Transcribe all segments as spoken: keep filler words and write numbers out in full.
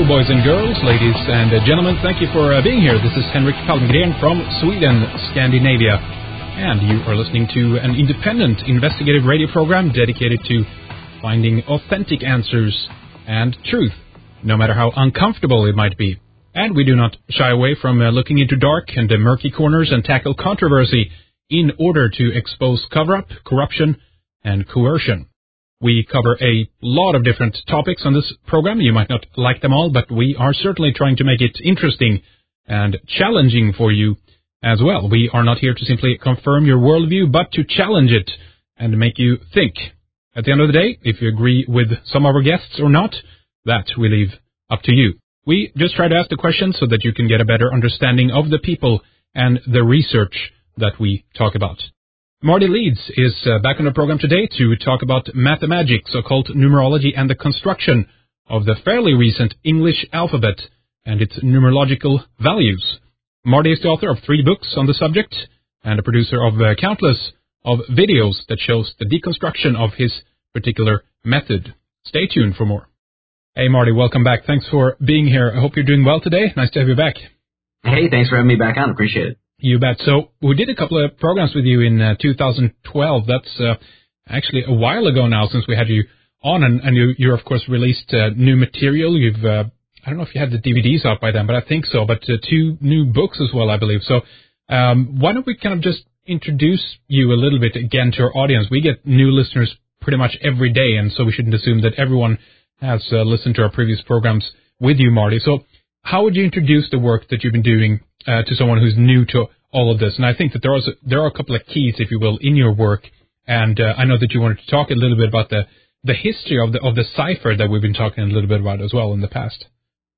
boys and girls, ladies and uh, gentlemen, thank you for uh, being here. This is Henrik Palmgren from Sweden, Scandinavia, and you are listening to an independent investigative radio program dedicated to finding authentic answers and truth, no matter how uncomfortable it might be. And we do not shy away from uh, looking into dark and uh, murky corners and tackle controversy in order to expose cover-up, corruption, and coercion. We cover a lot of different topics on this program. You might not like them all, but we are certainly trying to make it interesting and challenging for you as well. We are not here to simply confirm your worldview, but to challenge it and make you think. At the end of the day, if you agree with some of our guests or not, that we leave up to you. We just try to ask the questions so that you can get a better understanding of the people and the research that we talk about. Marty Leeds is uh, back on the program today to talk about mathemagics, occult numerology, and the construction of the fairly recent English alphabet and its numerological values. Marty is the author of three books on the subject and a producer of uh, countless of videos that shows the deconstruction of his particular method. Stay tuned for more. Hey, Marty, welcome back. Thanks for being here. I hope you're doing well today. Nice to have you back. Hey, thanks for having me back on. Appreciate it. You bet. So we did a couple of programs with you in uh, two thousand twelve. That's uh, actually a while ago now since we had you on, and, and you, you, of course, released uh, new material. You've, uh, I don't know if you had the D V Ds out by then, but I think so, but uh, two new books as well, I believe. So um, why don't we kind of just introduce you a little bit again to our audience? We get new listeners pretty much every day, and so we shouldn't assume that everyone has uh, listened to our previous programs with you, Marty. So how would you introduce the work that you've been doing uh, to someone who's new to all of this? And I think that there are, there are a couple of keys, if you will, in your work. And uh, I know that you wanted to talk a little bit about the, the history of the of the cipher that we've been talking a little bit about as well in the past.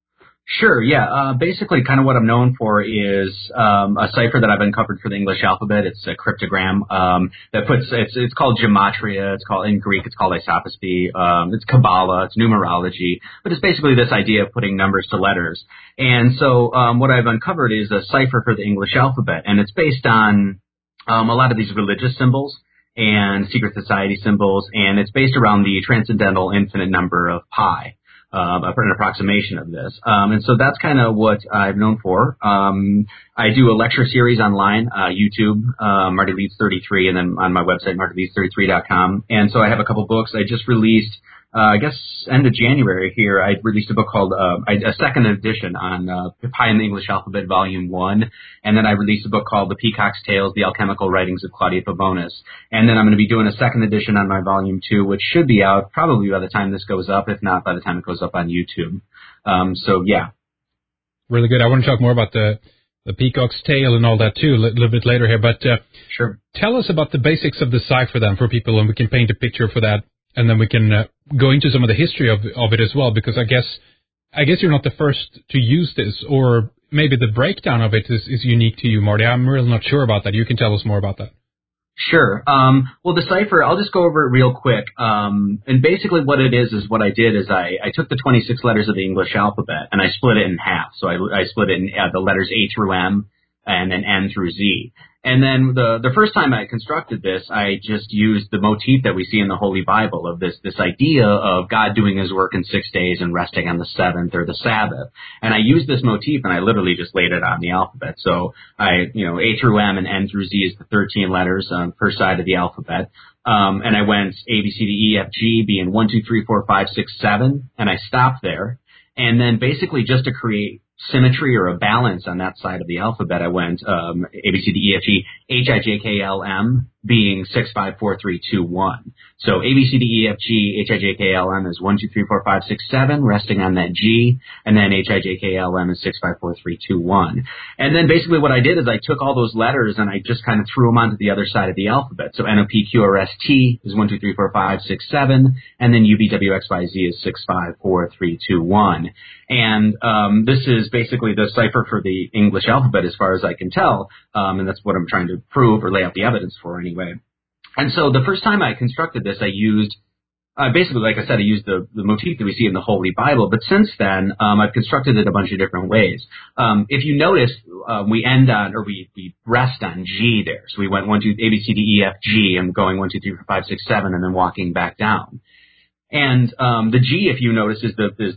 Sure, yeah. Uh, basically, kind of what I'm known for is um, a cipher that I've uncovered for the English alphabet. It's a cryptogram um, that puts it's it's called gematria. It's called in Greek. It's called isophosy. Um, it's Kabbalah. It's numerology. But it's basically this idea of putting numbers to letters. And so um, what I've uncovered is a cipher for the English alphabet, and it's based on um, a lot of these religious symbols and secret society symbols, and it's based around the transcendental infinite number of pi. Uh, an approximation of this. Um, and so that's kind of what I'm known for. Um, I do a lecture series online, uh, YouTube, uh, Marty Leeds thirty-three, and then on my website, marty leeds thirty-three dot com. And so I have a couple books. I just released, uh, I guess, end of January here, I released a book called, uh, a second edition on uh, Pi in the English Alphabet, Volume one. And then I released a book called The Peacock's Tales, The Alchemical Writings of Claudia Pavonis. And then I'm going to be doing a second edition on my Volume two, which should be out probably by the time this goes up, if not by the time it goes up on YouTube. Um, so, yeah. Really good. I want to talk more about the, the Peacock's Tale and all that, too, a little bit later here. But uh, sure. Tell us about the basics of the cipher, then, for people, and we can paint a picture for that. And then we can uh, go into some of the history of of it as well, because I guess I guess you're not the first to use this, or maybe the breakdown of it is, is unique to you, Marty. I'm really not sure about that. You can tell us more about that. Sure. Um, well, the cipher, I'll just go over it real quick. Um, and basically what it is is what I did is I, I took the twenty-six letters of the English alphabet and I split it in half. So I, I split it in uh, the letters A through M and then N through Z. And then the the first time I constructed this, I just used the motif that we see in the Holy Bible of this this idea of God doing his work in six days and resting on the seventh, or the Sabbath. And I used this motif and I literally just laid it on the alphabet. So I, you know, A through M and N through Z is the thirteen letters on per side of the alphabet. Um, and I went A, B, C, D, E, F, G being one, two, three, four, five, six, seven, and I stopped there. And then basically just to create symmetry or a balance on that side of the alphabet, I went um, A, B, C, D, E, F, G, H, I, J, K, L, M being six, five, four, three, two, one. So A, B, C, D, E, F, G, H, I, J, K, L, M is one, two, three, four, five, six, seven, resting on that G, and then H, I, J, K, L, M is six, five, four, three, two, one. And then basically what I did is I took all those letters and I just kind of threw them onto the other side of the alphabet. So N, O, P, Q, R, S, T is one, two, three, four, five, six, seven, and then U, V, W, X, Y, Z is six, five, four, three, two, one. And um, this is basically the cipher for the English alphabet as far as I can tell, um, and that's what I'm trying to prove or lay out the evidence for anyway. And so the first time I constructed this, I used, uh, basically, like I said, I used the, the motif that we see in the Holy Bible, but since then, um, I've constructed it a bunch of different ways. Um, if you notice, uh, we end on, or we, we rest on G there. So we went one, two, A, B, C, D, E, F, G, and going one, two, three, four, five, six, seven, and then walking back down. And um, the G, if you notice, is the is the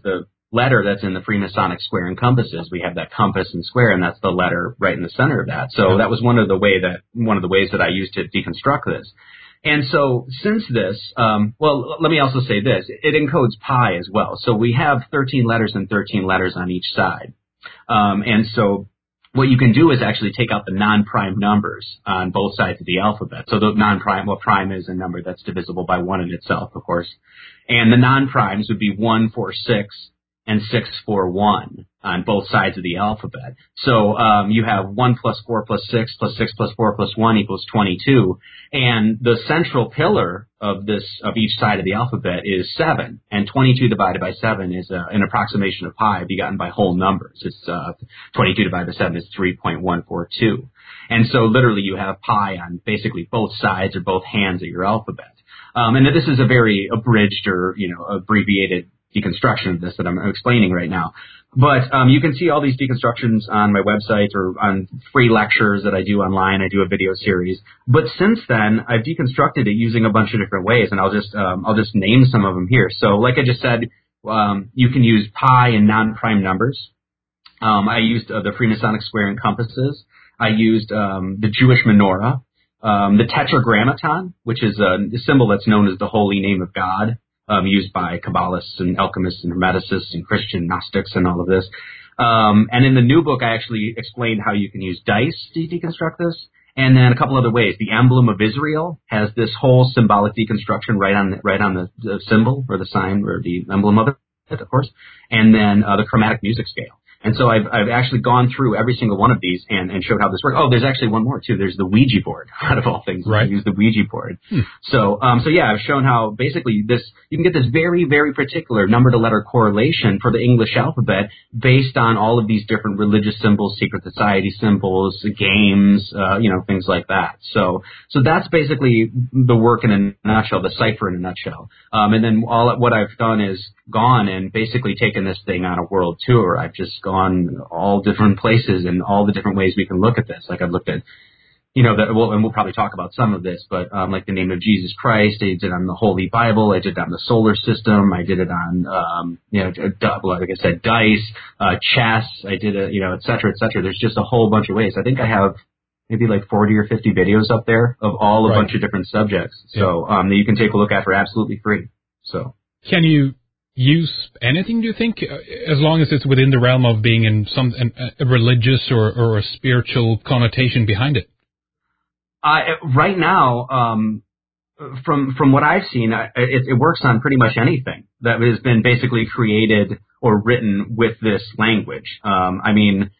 letter that's in the Freemasonic square and compasses. We have that compass and square, and that's the letter right in the center of that. So that was one of the way that one of the ways that I used to deconstruct this. And so since this, um, well, let me also say this. It encodes pi as well. So we have thirteen letters and thirteen letters on each side. Um, and so what you can do is actually take out the non-prime numbers on both sides of the alphabet. So the non-prime, well, prime is a number that's divisible by one in itself, of course. And the non-primes would be one, four, six, and six, four, one on both sides of the alphabet. So um, you have one plus four plus six plus six plus four plus one equals twenty-two. And the central pillar of this of each side of the alphabet is seven. And twenty-two divided by seven is uh, an approximation of pi begotten by whole numbers. It's uh, twenty-two divided by seven is three point one four two. And so literally you have pi on basically both sides or both hands of your alphabet. Um, and this is a very abridged or, you know, abbreviated deconstruction of this that I'm explaining right now. But um, you can see all these deconstructions on my website or on free lectures that I do online. I do a video series. But since then, I've deconstructed it using a bunch of different ways, and I'll just um, I'll just name some of them here. So like I just said, um, you can use pi and non-prime numbers. Um, I used uh, the Freemasonic square and compasses. I used um, the Jewish menorah, um, the tetragrammaton, which is a symbol that's known as the holy name of God. Um, used by Kabbalists and alchemists and hermeticists and Christian Gnostics and all of this. Um, and in the new book, I actually explained how you can use dice to deconstruct this, and then a couple other ways. The emblem of Israel has this whole symbolic deconstruction right on the, right on the, the symbol or the sign or the emblem of it, of course, and then uh, the chromatic music scale. And so I've I've actually gone through every single one of these and, and showed how this works. Oh, there's actually one more too. There's the Ouija board, out of all things. Right. I use the Ouija board. Hmm. So um so yeah, I've shown how basically this you can get this very, very particular number to letter correlation for the English alphabet based on all of these different religious symbols, secret society symbols, games, uh, you know, things like that. So so that's basically the work in a nutshell, the cipher in a nutshell. Um and then all what I've done is gone and basically taken this thing on a world tour. I've just gone all different places and all the different ways we can look at this. Like I've looked at, you know, the, well, and we'll probably talk about some of this, but um, like the name of Jesus Christ, I did it on the Holy Bible, I did it on the solar system, I did it on, um, you know, like I said, dice, uh, chess, I did it, you know, et cetera, et cetera. There's just a whole bunch of ways. I think I have maybe like forty or fifty videos up there of all a right. bunch of different subjects. So um, that you can take a look at for absolutely free. So can you use anything, do you think, as long as it's within the realm of being in some a religious or, or a spiritual connotation behind it? Uh, right now, um, from from what I've seen, it, it works on pretty much anything that has been basically created or written with this language. Um, I mean,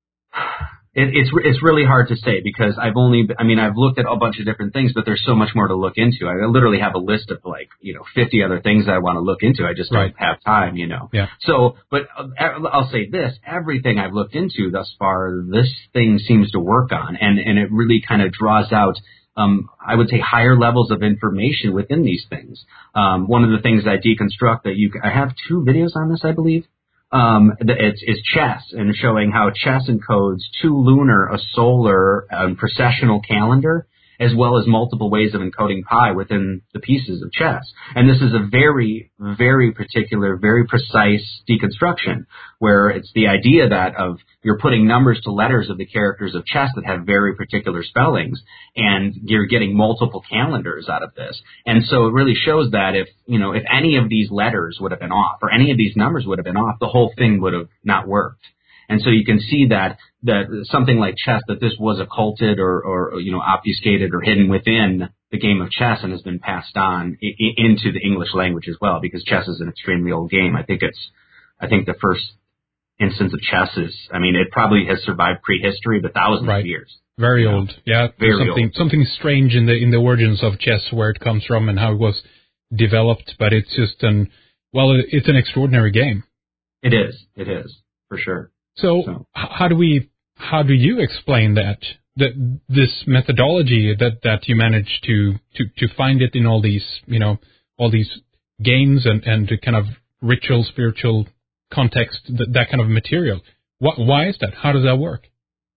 it, it's it's really hard to say because I've only, I mean, I've looked at a bunch of different things, but there's so much more to look into. I literally have a list of like, you know, fifty other things that I want to look into. I just don't right. have time, you know. Yeah. So, but I'll say this, everything I've looked into thus far, this thing seems to work on, and, and it really kind of draws out, um, I would say, higher levels of information within these things. Um, one of the things I deconstruct that you, I have two videos on this, I believe. Um, it's, it's chess and showing how chess encodes two lunar, a solar, um, processional calendar, as well as multiple ways of encoding pi within the pieces of chess. And this is a very, very particular, very precise deconstruction where it's the idea that of you're putting numbers to letters of the characters of chess that have very particular spellings, and you're getting multiple calendars out of this. And so it really shows that if, you know, if any of these letters would have been off or any of these numbers would have been off, the whole thing would have not worked. And so you can see that that something like chess, that this was occulted or, or you know, obfuscated or hidden within the game of chess and has been passed on I- I into the English language as well, because chess is an extremely old game. I think it's, I think the first instance of chess is, I mean, it probably has survived prehistory, but thousands right. of years. Very you know? old, yeah. Very something old. something strange in the in the origins of chess, where it comes from and how it was developed, but it's just an well, it's an extraordinary game. It is. It is for sure. So, so. how do we, how do you explain that, that this methodology that, that you managed to, to, to find it in all these, you know, all these games and, and kind of ritual, spiritual context, that, that kind of material? What, why is that? How does that work?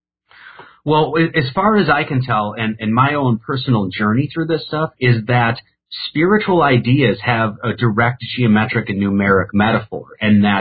Well, as far as I can tell, and, and my own personal journey through this stuff, is that spiritual ideas have a direct geometric and numeric metaphor, and that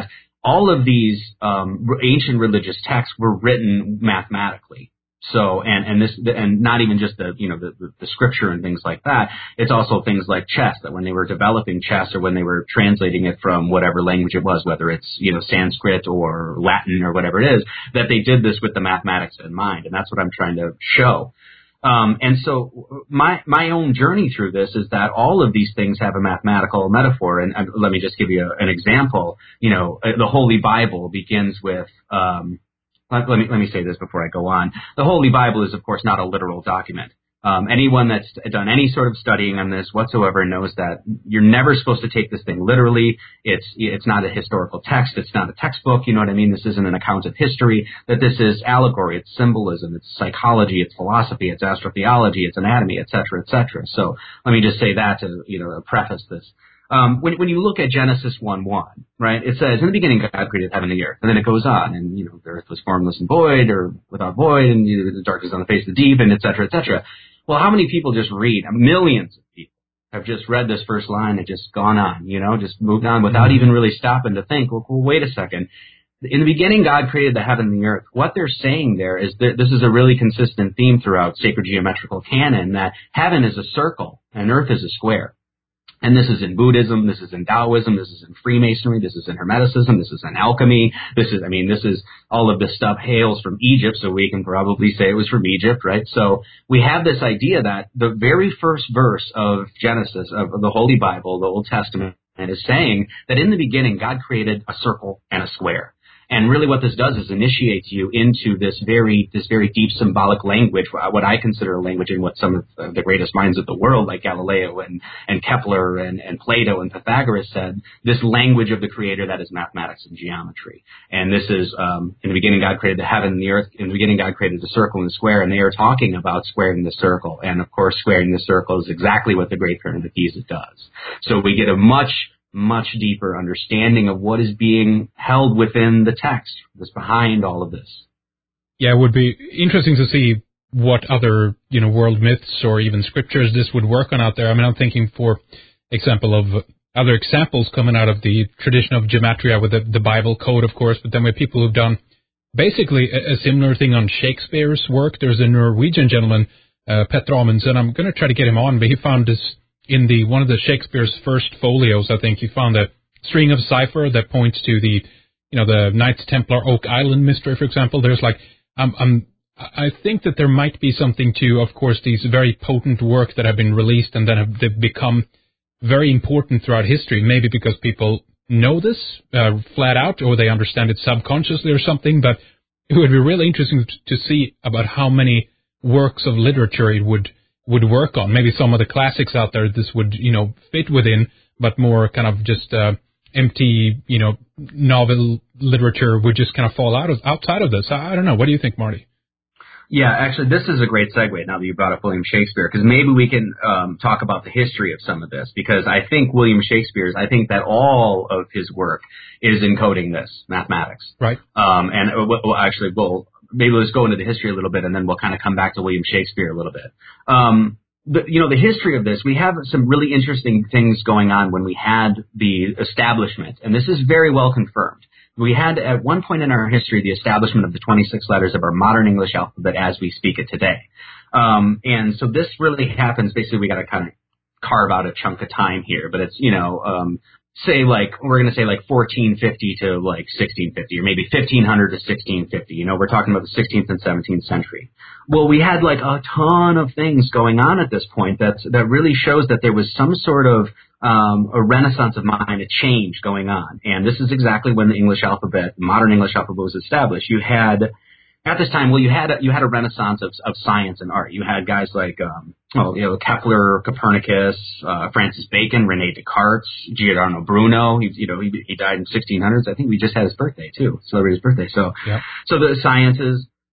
all of these um, ancient religious texts were written mathematically. So, and, and this, and not even just the, you know, the, the, the scripture and things like that. It's also things like chess, that when they were developing chess or when they were translating it from whatever language it was, whether it's, you know, Sanskrit or Latin or whatever it is, that they did this with the mathematics in mind. And that's what I'm trying to show. Um, and so my, my own journey through this is that all of these things have a mathematical metaphor. And, and let me just give you a, an example. You know, the Holy Bible begins with, um, Let, let me let me say this before I go on. The Holy Bible is, of course, not a literal document. Um, anyone that's done any sort of studying on this whatsoever knows that you're never supposed to take this thing literally. It's it's not a historical text. It's not a textbook. You know what I mean? This isn't an account of history. That this is allegory. It's symbolism. It's psychology. It's philosophy. It's astrotheology. It's anatomy, et cetera, et cetera. So let me just say that to you know preface this. Um, when, when you look at Genesis one one, right, it says, in the beginning God created heaven and the earth. And then it goes on, and, you know, the earth was formless and void, or without void, and you know, the darkness on the face of the deep, and et cetera, et cetera. Well, how many people just read? Millions of people have just read this first line and just gone on, you know, just moved on without even really stopping to think, well, well, wait a second. In the beginning, God created the heaven and the earth. What they're saying there is that this is a really consistent theme throughout sacred geometrical canon, that heaven is a circle and earth is a square. And this is in Buddhism, this is in Taoism, this is in Freemasonry, this is in Hermeticism, this is in alchemy, this is, I mean, this is, all of this stuff hails from Egypt, so we can probably say it was from Egypt, right? So we have this idea that the very first verse of Genesis, of the Holy Bible, the Old Testament, is saying that in the beginning God created a circle and a square. And really what this does is initiates you into this very this very deep symbolic language, what I consider a language in what some of the greatest minds of the world, like Galileo and, and Kepler and, and Plato and Pythagoras said, this language of the Creator that is mathematics and geometry. And this is, um, in the beginning God created the heaven and the earth. In the beginning God created the circle and the square, and they are talking about squaring the circle. And of course, squaring the circle is exactly what the Great Pyramid of Giza does. So we get a much much deeper understanding of what is being held within the text that's behind all of this. Yeah, it would be interesting to see what other, you know, world myths or even scriptures this would work on out there. I mean, I'm thinking, for example, of other examples coming out of the tradition of gematria with the, the Bible code, of course, but then with people who've done basically a, a similar thing on Shakespeare's work. There's a Norwegian gentleman, uh, Petter Amundsen. I'm going to try to get him on, but he found this in the one of the Shakespeare's first folios. I think he found a string of cipher that points to the, you know, the Knights Templar Oak Island mystery, for example. There's like, um, um, I think that there might be something to, of course, these very potent works that have been released and that have they've become very important throughout history, maybe because people know this uh, flat out, or they understand it subconsciously or something. But it would be really interesting to see about how many works of literature it would would work on. Maybe some of the classics out there this would, you know, fit within, but more kind of just uh, empty, you know, novel literature would just kind of fall out of outside of this. I, I don't know. What do you think, Marty? Yeah, actually, this is a great segue now that you brought up William Shakespeare, because maybe we can um, talk about the history of some of this, because I think William Shakespeare's, I think that all of his work is encoding this, mathematics. Right. Um, and uh, well, actually, we'll maybe let's go into the history a little bit, and then we'll kind of come back to William Shakespeare a little bit. Um, the, you know, the history of this, we have some really interesting things going on when we had the establishment, and this is very well confirmed. We had, at one point in our history, the establishment of the twenty-six letters of our modern English alphabet as we speak it today. Um, and so this really happens, basically we got to kind of carve out a chunk of time here, but it's, you know, um, say like, we're going to say like fourteen fifty to like sixteen fifty, or maybe fifteen hundred to sixteen fifty. You know, we're talking about the sixteenth and seventeenth century. Well, we had like a ton of things going on at this point that's, that really shows that there was some sort of Um, a renaissance of mind, a change going on. And this is exactly when the English alphabet, modern English alphabet, was established. You had, at this time, well, you had a, you had a renaissance of, of science and art. You had guys like, um, oh, you know, Kepler, Copernicus, uh, Francis Bacon, Rene Descartes, Giordano Bruno. He, you know, he, he died in sixteen hundreds. I think we just had his birthday too, celebrated his birthday. So, yeah. so the sciences.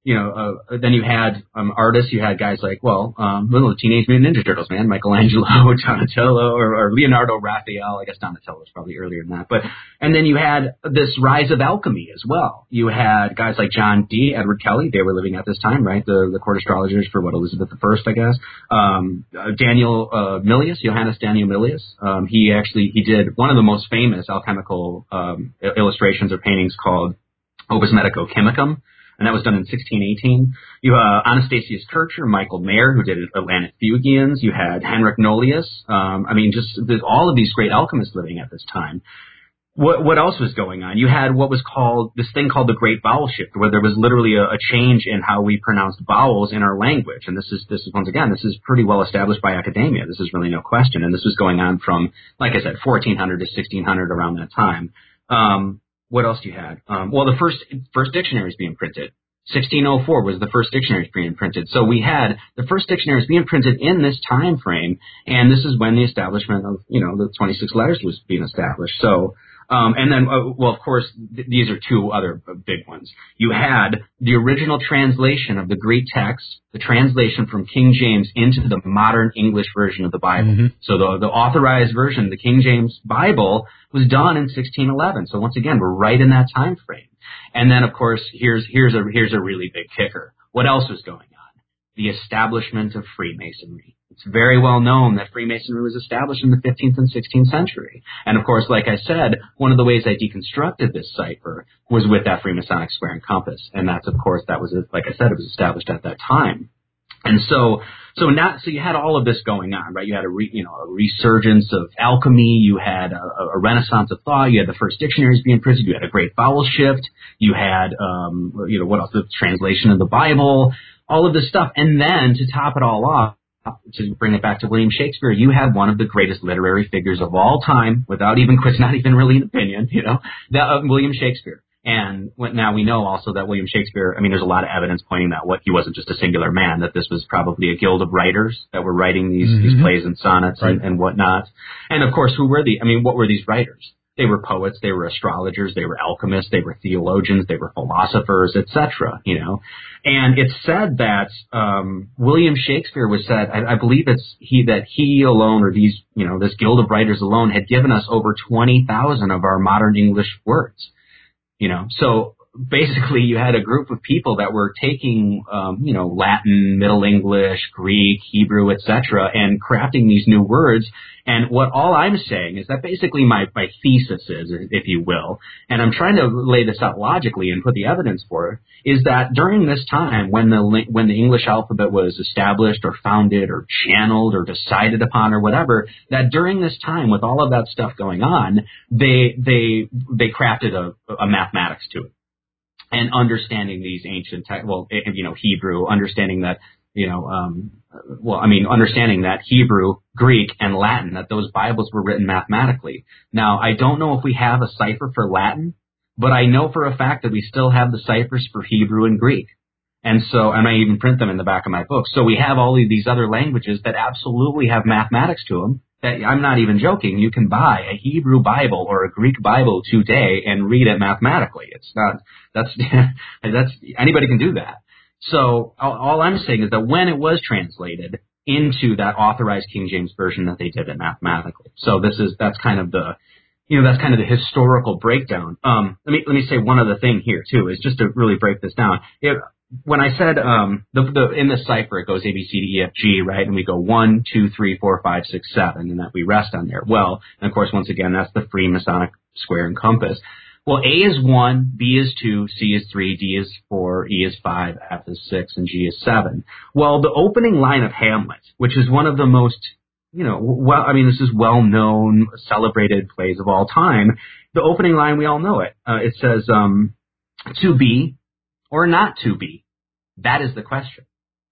you know, uh, then you had um, artists. You had guys like, well, um, little Teenage Mutant Ninja Turtles, man, Michelangelo, Donatello, or, or Leonardo, Raphael. I guess Donatello was probably earlier than that. But and then you had this rise of alchemy as well. You had guys like John Dee, Edward Kelly. They were living at this time, right? The the court astrologers for what Elizabeth the First, I guess. Um, uh, Daniel uh, Milius, Johannes Daniel Milius. Um, he actually he did one of the most famous alchemical um, illustrations or paintings called Opus Medico Chemicum. And that was done in sixteen eighteen. You have uh, Anastasius Kircher, Michael Mayer, who did Atlantic Fuegians. You had Henrik Nolius. Um, I mean, just all of these great alchemists living at this time. What, what else was going on? You had what was called, this thing called the Great Vowel Shift, where there was literally a, a change in how we pronounced vowels in our language. And this is, this is, once again, this is pretty well established by academia. This is really no question. And this was going on from, like I said, fourteen hundred to sixteen hundred around that time. Um, What else you had? Um, well, the first first dictionaries being printed. sixteen oh four was the first dictionaries being printed. So we had the first dictionaries being printed in this time frame, and this is when the establishment of, you know, the twenty-six letters was being established. So, um, and then, uh, well, of course, th- these are two other big ones. You had the original translation of the Greek text, the translation from King James into the modern English version of the Bible. Mm-hmm. So the, the authorized version, the King James Bible, was done in sixteen eleven. So once again, we're right in that time frame. And then, of course, here's here's a here's a really big kicker. What else was going on? The establishment of Freemasonry. It's very well known that Freemasonry was established in the fifteenth and sixteenth century. And of course, like I said, one of the ways I deconstructed this cipher was with that Freemasonic square and compass. And that's, of course, that was, like I said, it was established at that time. And so, so now, so you had all of this going on, right? You had a, re, you know, a resurgence of alchemy. You had a, a renaissance of thought. You had the first dictionaries being printed. You had a great vowel shift. You had, um, you know, what else? The translation of the Bible, all of this stuff. And then to top it all off, to bring it back to William Shakespeare, you had one of the greatest literary figures of all time, without even, it's not even really an opinion, you know, that, uh, William Shakespeare. And now we know also that William Shakespeare, I mean, there's a lot of evidence pointing that what he wasn't just a singular man, that this was probably a guild of writers that were writing these, mm-hmm. these plays and sonnets right. and, and whatnot. And of course, who were the, I mean, what were these writers? They were poets, they were astrologers, they were alchemists, they were theologians, they were philosophers, et cetera, you know. And it's said that um, William Shakespeare was said, I, I believe it's he that he alone, or these, you know, this guild of writers alone had given us over twenty thousand of our modern English words. You know, so basically you had a group of people that were taking, um, you know, Latin, Middle English, Greek, Hebrew, et cetera, and crafting these new words. And what all I'm saying is that basically my, my thesis is, if you will, and I'm trying to lay this out logically and put the evidence for it, is that during this time when the when the English alphabet was established or founded or channeled or decided upon or whatever, that during this time with all of that stuff going on, they they they crafted a, a mathematics to it. And understanding these ancient, te- well, you know, Hebrew, understanding that, you know, um, well, I mean, understanding that Hebrew, Greek, and Latin, that those Bibles were written mathematically. Now, I don't know if we have a cipher for Latin, but I know for a fact that we still have the ciphers for Hebrew and Greek. And so, and I even print them in the back of my book. So we have all of these other languages that absolutely have mathematics to them. That, I'm not even joking. You can buy a Hebrew Bible or a Greek Bible today and read it mathematically. It's not, that's, that's, anybody can do that. So all, all I'm saying is that when it was translated into that authorized King James version, that they did it mathematically. So this is, that's kind of the, you know, that's kind of the historical breakdown. Um, let me, let me say one other thing here too, is just to really break this down. It, When I said, um, the, the, in the cipher, it goes A, B, C, D, E, F, G, right? And we go one, two, three, four, five, six, seven, and that we rest on there. Well, and of course, once again, that's the Freemasonic square and compass. Well, A is one, B is two, C is three, D is four, E is five, F is six, and G is seven. Well, the opening line of Hamlet, which is one of the most, you know, well, I mean, this is well-known, celebrated plays of all time. The opening line, we all know it. Uh, it says, um, to be or not to be. That is the question.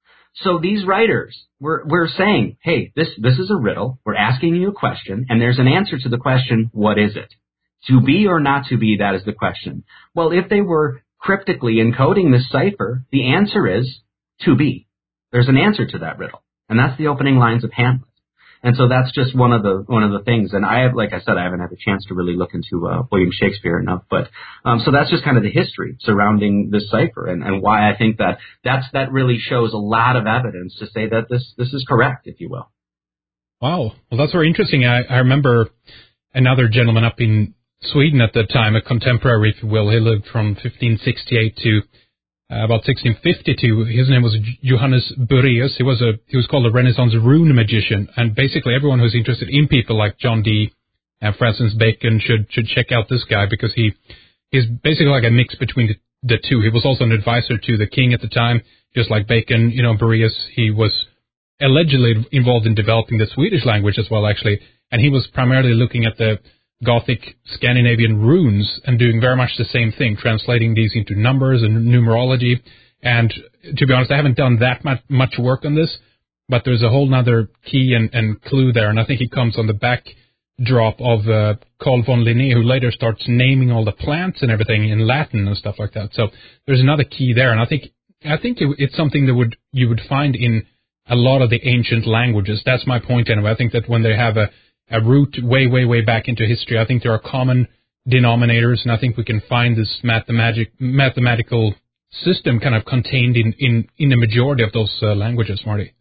So these writers, we're, we're saying, hey, this, this is a riddle. We're asking you a question, and there's an answer to the question, what is it? To be or not to be, that is the question. Well, if they were cryptically encoding this cipher, the answer is to be. There's an answer to that riddle, and that's the opening lines of Hamlet. And so that's just one of the one of the things. And I have, like I said, I haven't had a chance to really look into uh, William Shakespeare enough. But um, so that's just kind of the history surrounding this cipher, and, and why I think that that's that really shows a lot of evidence to say that this this is correct, if you will. Wow. Well, that's very interesting. I, I remember another gentleman up in Sweden at the time, a contemporary, if you will. He lived from fifteen sixty-eight to uh, about sixteen fifty-two. His name was Johannes Bureus. He was a he was called a Renaissance rune magician, and basically everyone who's interested in people like John Dee and Francis Bacon should should check out this guy, because he he's basically like a mix between the, the two. He was also an advisor to the king at the time, just like Bacon. You know, Bureus, he was allegedly involved in developing the Swedish language as well, actually, and he was primarily looking at the Gothic Scandinavian runes and doing very much the same thing, translating these into numbers and numerology. And to be honest, I haven't done that much, much work on this, but there's a whole nother key and, and clue there, and I think it comes on the backdrop of uh, Carl von Linné, who later starts naming all the plants and everything in Latin and stuff like that. So there's another key there, and I think I think it, it's something that would you would find in a lot of the ancient languages. That's my point anyway. I think that when they have a a root way, way, way back into history, I think there are common denominators, and I think we can find this mathematic, mathematical system kind of contained in, in, in the majority of those uh, languages, Marty.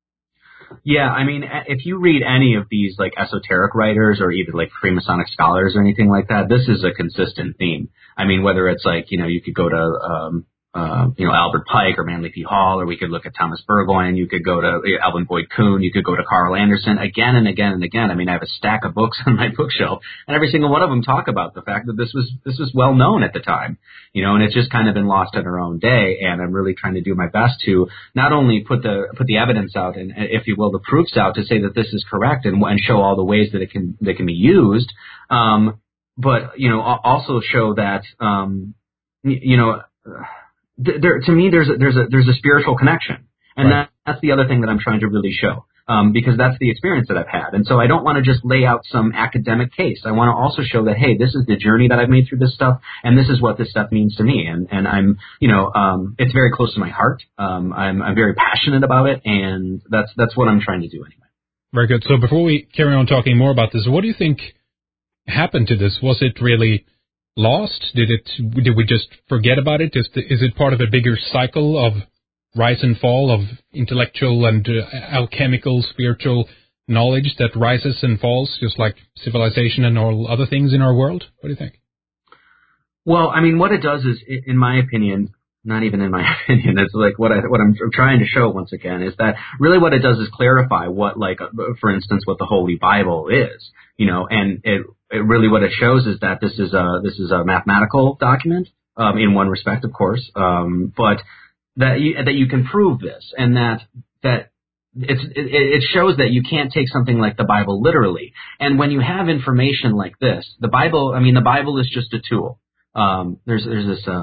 Yeah, I mean, if you read any of these, like, esoteric writers or even, like, Freemasonic scholars or anything like that, this is a consistent theme. I mean, whether it's, like, you know, you could go to, um, Uh, you know, Albert Pike or Manly P. Hall, or we could look at Thomas Burgoyne. You could go to uh, Alvin Boyd Kuhn. You could go to Carl Anderson again and again and again. I mean, I have a stack of books on my bookshelf, and every single one of them talk about the fact that this was this was well known at the time, you know, and it's just kind of been lost in our own day. And I'm really trying to do my best to not only put the put the evidence out and, if you will, the proofs out to say that this is correct, and, and show all the ways that it can that can be used, um, but you know, also show that um, you know. There, to me, there's a, there's a there's a spiritual connection, and right. that, that's the other thing that I'm trying to really show, um, because that's the experience that I've had, and so I don't want to just lay out some academic case. I want to also show that, hey, this is the journey that I've made through this stuff, and this is what this stuff means to me, and and I'm you know um, it's very close to my heart. Um, I'm I'm very passionate about it, and that's that's what I'm trying to do anyway. Very good. So before we carry on talking more about this, what do you think happened to this? Was it really lost? Did it? Did we just forget about it? Is, the, is it part of a bigger cycle of rise and fall of intellectual and uh, alchemical, spiritual knowledge that rises and falls, just like civilization and all other things in our world? What do you think? Well, I mean, what it does is, in my opinion, not even in my opinion, it's like what I what I'm trying to show once again is that really what it does is clarify what, like, for instance, what the Holy Bible is, you know, and it. It really what it shows is that this is a this is a mathematical document, um, in one respect, of course, um, but that you, that you can prove this, and that that it's it, it shows that you can't take something like the Bible literally. And when you have information like this, the Bible, I mean, the Bible is just a tool. Um, there's there's this um,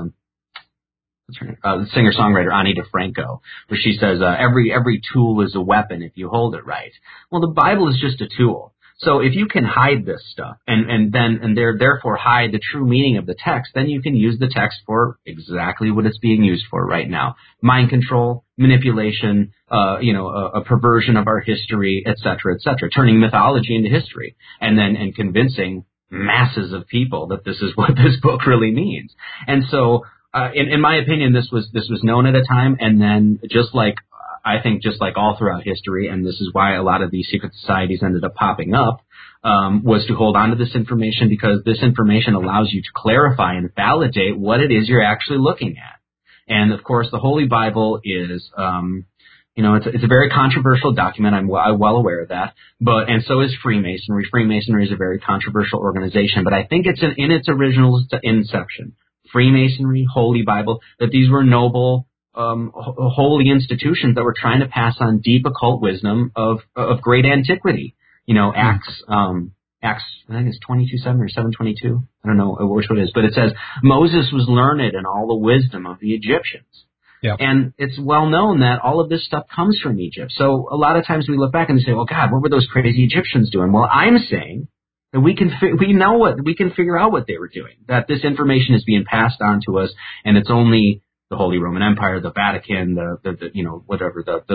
what's her name? Uh, singer songwriter Ani DeFranco, where she says uh, every every tool is a weapon if you hold it right. Well, the Bible is just a tool. So if you can hide this stuff and, and then and there therefore hide the true meaning of the text, then you can use the text for exactly what it's being used for right now: mind control, manipulation, uh, you know, a, a perversion of our history, et cetera, et cetera, turning mythology into history, and then and convincing masses of people that this is what this book really means. And so, uh, in, in my opinion, this was this was known at a time, and then just like. I think just like all throughout history, and this is why a lot of these secret societies ended up popping up, um, was to hold on to this information, because this information allows you to clarify and validate what it is you're actually looking at. And, of course, the Holy Bible is, um, you know, it's, it's a very controversial document. I'm well, I'm well aware of that. But and so is Freemasonry. Freemasonry is a very controversial organization, but I think it's in, in its original inception, Freemasonry, Holy Bible, that these were noble, Um, holy institutions that were trying to pass on deep occult wisdom of of great antiquity. You know, Acts, um, Acts, I think it's twenty-two seven or seven twenty-two. I don't know which one it is, but it says Moses was learned in all the wisdom of the Egyptians. Yeah. And it's well known that all of this stuff comes from Egypt. So a lot of times we look back and say, well, God, what were those crazy Egyptians doing? Well, I'm saying that we can fi- we know what we can figure out what they were doing. That this information is being passed on to us, and it's only the Holy Roman Empire, the Vatican, the, the, the you know, whatever, the, the,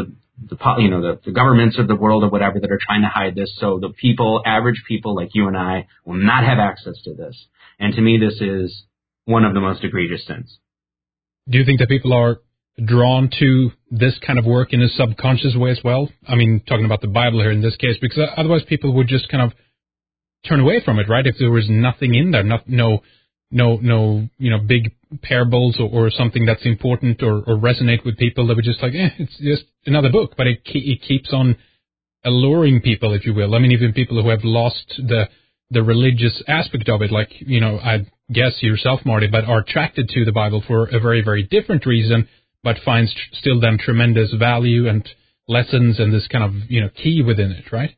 the you know the, the governments of the world or whatever that are trying to hide this. So the people, average people like you and I, will not have access to this. And to me, this is one of the most egregious sins. Do you think that people are drawn to this kind of work in a subconscious way as well? I mean, talking about the Bible here in this case, because otherwise people would just kind of turn away from it, right? If there was nothing in there, not, no, no, no, you know, big parables or, or something that's important or, or resonate with people, they would just like, eh, it's just another book. But it it keeps on alluring people, if you will. I mean, even people who have lost the the religious aspect of it, like, you know, I guess yourself, Marty, but are attracted to the Bible for a very, very different reason, but finds tr- still then tremendous value and lessons and this kind of, you know, key within it, right?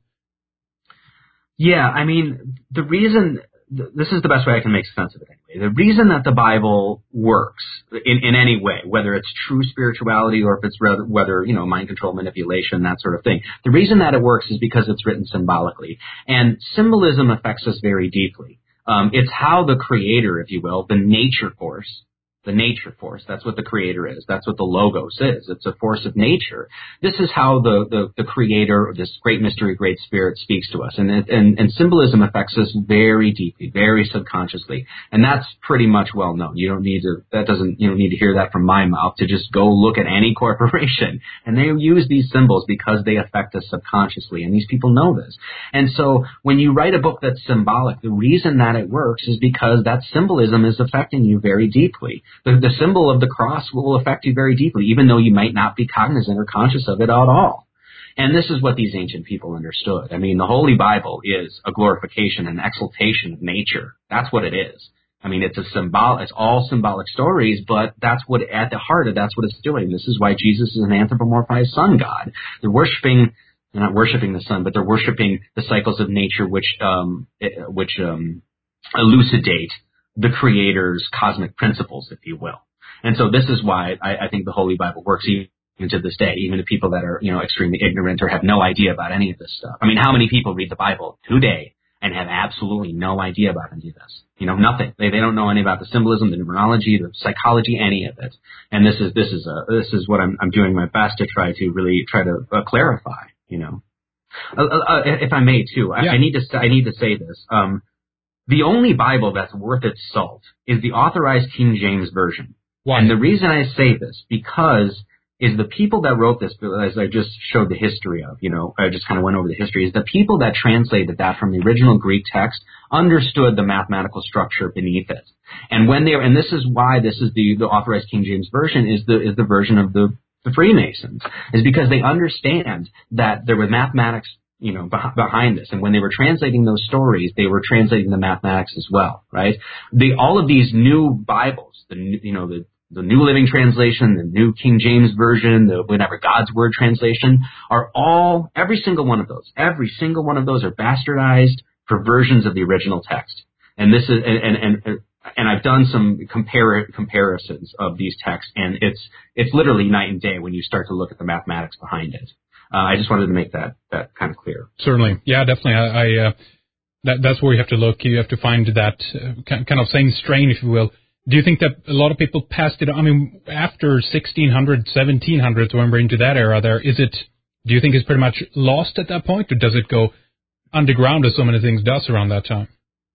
Yeah, I mean, the reason, this is the best way I can make sense of it anyway. The reason that the Bible works in, in any way, whether it's true spirituality or if it's rather, whether, you know, mind control, manipulation, that sort of thing, the reason that it works is because it's written symbolically. And symbolism affects us very deeply. Um, it's how the creator, if you will, the nature force, the nature force, that's what the creator is. That's what the logos is. It's a force of nature. This is how the, the, the creator, this great mystery, great spirit speaks to us. And, it, and, and symbolism affects us very deeply, very subconsciously. And that's pretty much well known. You don't need to, that doesn't, you don't need to hear that from my mouth to just go look at any corporation. And they use these symbols because they affect us subconsciously. And these people know this. And so when you write a book that's symbolic, the reason that it works is because that symbolism is affecting you very deeply. The, the symbol of the cross will affect you very deeply, even though you might not be cognizant or conscious of it at all. And this is what these ancient people understood. I mean, the Holy Bible is a glorification and exaltation of nature. That's what it is. I mean, it's a symbol. It's all symbolic stories, but that's what, at the heart of that's what it's doing. This is why Jesus is an anthropomorphized sun god. They're worshiping, they're not worshiping the sun, but they're worshiping the cycles of nature, which um, which um, elucidate the creator's cosmic principles, if you will. And so this is why I, I think the Holy Bible works even to this day, even to people that are, you know, extremely ignorant or have no idea about any of this stuff. I mean, how many people read the Bible today and have absolutely no idea about any of this? You know, nothing. They they don't know any about the symbolism, the numerology, the psychology, any of it. And this is this is a, this is what I'm I'm doing my best to try to really try to uh, clarify. You know, uh, uh, if I may too, I, yeah. I need to I need to say this. Um, The only Bible that's worth its salt is the Authorized King James Version. Why? And the reason I say this, because is the people that wrote this, as I just showed the history of, you know, I just kind of went over the history, is the people that translated that from the original Greek text understood the mathematical structure beneath it. And when they, and this is why this is the, the Authorized King James Version is the, is the version of the, the Freemasons, is because they understand that there were mathematics, you know, behind this. And when they were translating those stories, they were translating the mathematics as well, right? The, all of these new Bibles, the, you know, the, the New Living Translation, the New King James Version, the whatever God's Word translation, are all, every single one of those, every single one of those are bastardized perversions of the original text. And this is, and, and, and, and I've done some compare, comparisons of these texts, and it's, it's literally night and day when you start to look at the mathematics behind it. Uh, I just wanted to make that, that kind of clear. Certainly. Yeah, definitely. I, I uh, that, that's where you have to look. You have to find that uh, kind of same strain, if you will. Do you think that a lot of people passed it? I mean, after sixteen hundred, seventeen hundred, when we're into that era there, is it, do you think it's pretty much lost at that point, or does it go underground as so many things does around that time?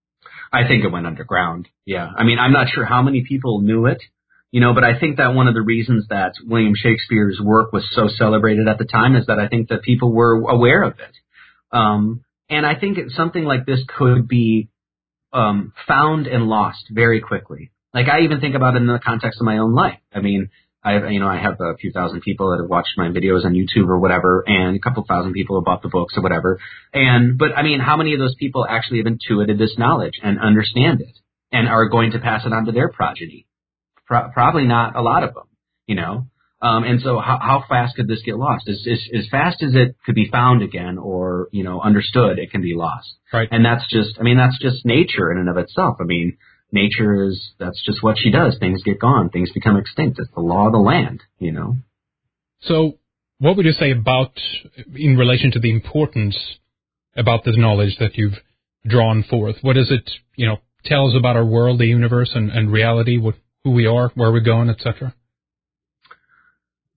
I think it went underground. Yeah. I mean, I'm not sure how many people knew it. You know, but I think that one of the reasons that William Shakespeare's work was so celebrated at the time is that I think that people were aware of it. Um, and I think something like this could be um, found and lost very quickly. Like, I even think about it in the context of my own life. I mean, I have, you know, I have a few thousand people that have watched my videos on YouTube or whatever, and a couple thousand people have bought the books or whatever. And, but I mean, how many of those people actually have intuited this knowledge and understand it and are going to pass it on to their progeny? Pro- probably not a lot of them, you know. Um, and so how, how fast could this get lost? As, as, as fast as it could be found again or, you know, understood, it can be lost. Right. And that's just, I mean, that's just nature in and of itself. I mean, nature is, that's just what she does. Things get gone. Things become extinct. It's the law of the land, you know. So what would you say about, in relation to the importance about this knowledge that you've drawn forth? What does it, you know, tell us about our world, the universe, and, and reality, what, who we are, where we're going, et cetera?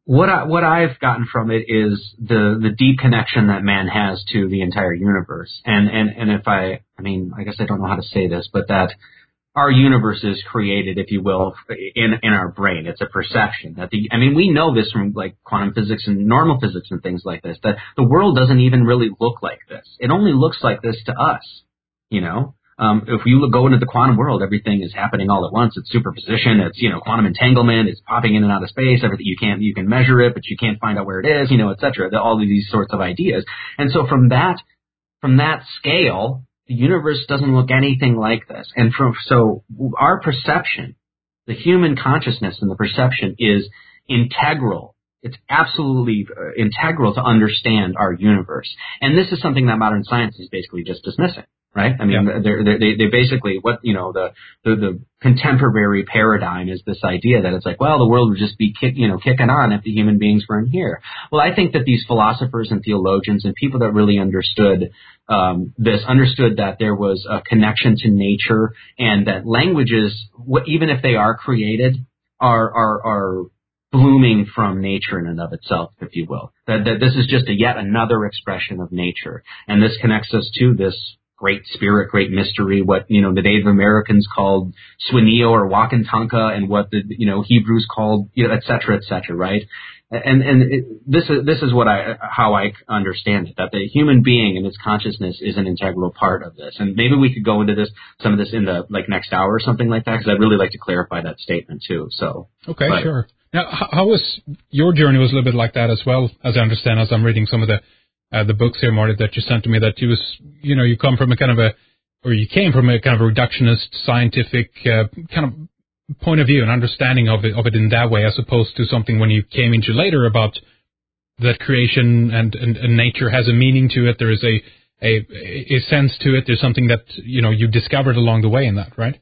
What I, what I've gotten from it is the, the deep connection that man has to the entire universe. And, and, and if I, I mean, I guess I don't know how to say this, but that our universe is created, if you will, in, in our brain. It's a perception that the, I mean, we know this from like quantum physics and normal physics and things like this, that the world doesn't even really look like this. It only looks like this to us, you know? Um, if you look, go into the quantum world, everything is happening all at once. It's superposition. It's, you know, quantum entanglement. It's popping in and out of space. Everything you can't, you can measure it, but you can't find out where it is, you know, et cetera. The, all of these sorts of ideas. And so from that, from that scale, the universe doesn't look anything like this. And from, so our perception, the human consciousness and the perception is integral. It's absolutely uh, integral to understand our universe. And this is something that modern science is basically just dismissing. Right? I mean, yeah. they're, they're, they they basically, what, you know, the, the, the contemporary paradigm is this idea that it's like, well, the world would just be, kick, you know, kicking on if the human beings weren't here. Well, I think that these philosophers and theologians and people that really understood um, this, understood that there was a connection to nature and that languages, what, even if they are created, are, are, are blooming from nature in and of itself, if you will. That, that this is just a yet another expression of nature. And this connects us to this great spirit, great mystery, what, you know, the Native Americans called Swineo or Wakantanka, and what the, you know, Hebrews called, you know, et cetera, et cetera, right? And, and it, this is, this is what I, how I understand it, that the human being and its consciousness is an integral part of this. And maybe we could go into this, some of this in the, like, next hour or something like that, because I'd really like to clarify that statement too, so. Okay, but, sure. Now, how was, your journey was a little bit like that as well, as I understand, as I'm reading some of the, Uh, the books here, Marty, that you sent to me, that you was, you know, you come from a kind of a, or you came from a kind of a reductionist, scientific uh, kind of point of view and understanding of it, of it in that way, as opposed to something when you came into later about that creation and, and, and nature has a meaning to it. There is a, a, a sense to it. There's something that, you know, you discovered along the way in that, right?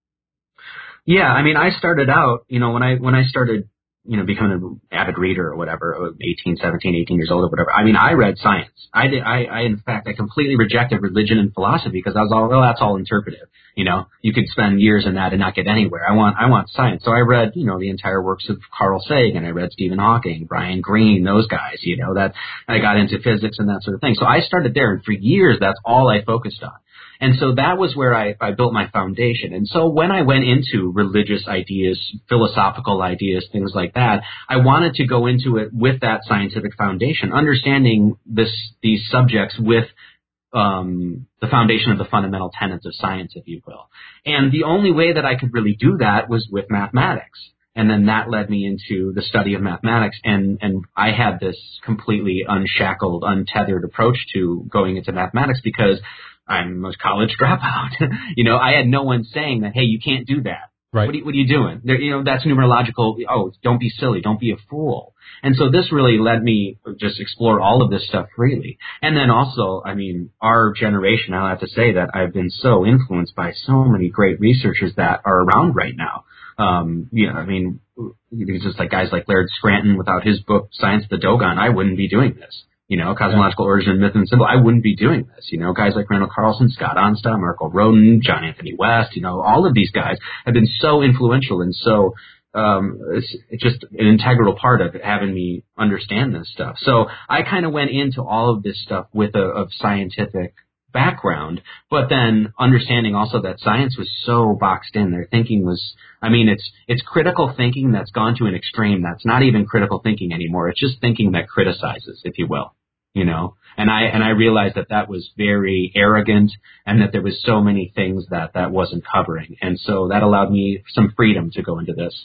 Yeah, I mean, I started out, you know, when I, when I started, you know, becoming an avid reader or whatever, eighteen, seventeen, eighteen years old or whatever. I mean, I read science. I did, I, I, in fact, I completely rejected religion and philosophy because I was all, well, that's all interpretive. You know, you could spend years in that and not get anywhere. I want, I want science. So I read, you know, the entire works of Carl Sagan. I read Stephen Hawking, Brian Greene, those guys, you know, that I got into physics and that sort of thing. So I started there, and for years, that's all I focused on. And so that was where I, I built my foundation. And so when I went into religious ideas, philosophical ideas, things like that, I wanted to go into it with that scientific foundation, understanding this, these subjects with um, the foundation of the fundamental tenets of science, if you will. And the only way that I could really do that was with mathematics. And then that led me into the study of mathematics. And, and I had this completely unshackled, untethered approach to going into mathematics because I'm a college dropout. You know, I had no one saying that, hey, you can't do that. Right. What are you, what are you doing? There, you know, that's numerological. Oh, don't be silly. Don't be a fool. And so this really let me just explore all of this stuff freely. And then also, I mean, our generation, I'll have to say that I've been so influenced by so many great researchers that are around right now. Um, you know, I mean, it's just like guys like Laird Scranton. Without his book, Science of the Dogon, I wouldn't be doing this. You know, Cosmological Origin, Myth and Symbol, I wouldn't be doing this. You know, guys like Randall Carlson, Scott Onstott, Marco Rodin, John Anthony West, you know, all of these guys have been so influential and so um, it's, it's just an integral part of it, having me understand this stuff. So I kind of went into all of this stuff with a, a scientific background, but then understanding also that science was so boxed in. Their thinking was, I mean, it's it's critical thinking that's gone to an extreme. That's not even critical thinking anymore. It's just thinking that criticizes, if you will, you know. And I and I realized that that was very arrogant, and that there was so many things that that wasn't covering. And so that allowed me some freedom to go into this.